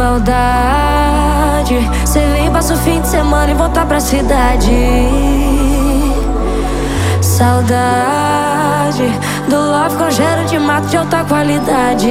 maldade. Cê vem, passa o fim de semana e volta pra cidade. Saudade do love com cheiro de mato de alta qualidade.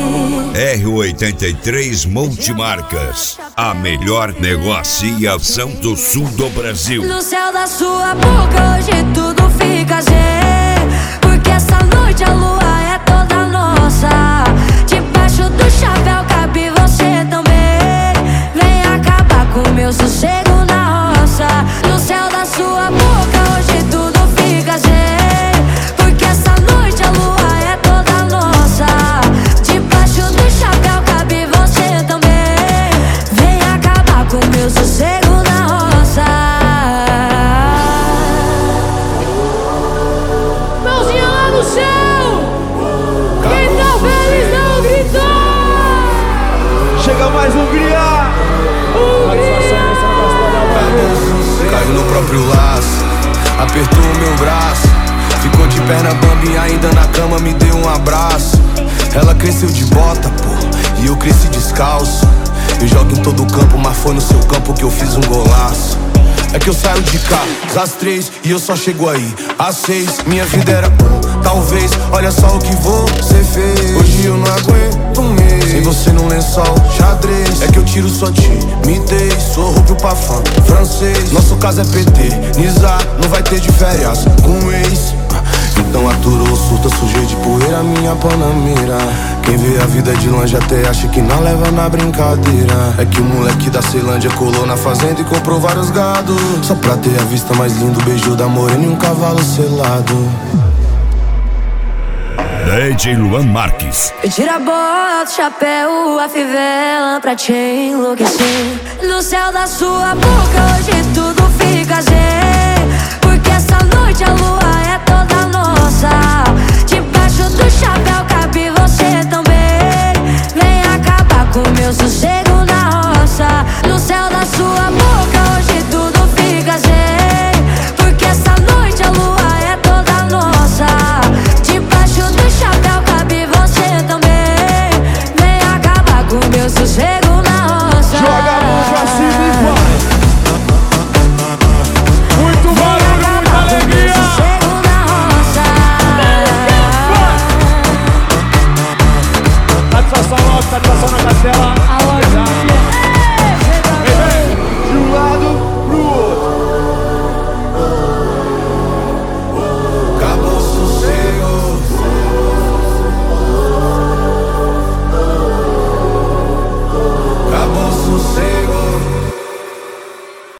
R83 Multimarcas, a melhor negociação do sul do Brasil. No céu da sua boca hoje tudo fica zen, porque essa noite a lua é toda nossa. Debaixo do chapéu cabe você também. Vem acabar com o meu sossego na roça. No céu da sua boca hoje tudo fica zen, porque essa noite a lua é toda nossa. Debaixo do chapéu cabe você também. Vem acabar com o meu sossego na roça. Mãozinha lá no céu! Quem tá feliz não gritou! Chega mais Hungria! Caiu no próprio laço, apertou o meu braço, ficou de perna bamba e ainda na cama me deu um abraço. Ela cresceu de bota, pô, e eu cresci descalço. Eu jogo em todo campo, mas foi no seu campo que eu fiz um golaço. É que eu saio de cá às 3 e eu só chego aí às 6. Minha vida era talvez, olha só o que você fez. Hoje eu não aguento um mês sem você no lençol, xadrez. É que eu tiro sua timidez, sou rubro pra fã, francês. Nosso caso é PT, Nizar, não vai ter de férias com ex. Então aturou, surta, sujei de poeira minha panamira. Quem vê a vida de longe até acha que não leva na brincadeira. É que o moleque da Ceilândia colou na fazenda e comprou vários gados, só pra ter a vista mais linda, o beijo da morena e um cavalo selado. DJ Luan Marques. Tira a bota, o chapéu, a fivela pra te enlouquecer. No céu da sua boca hoje tudo fica zen, porque essa noite a lua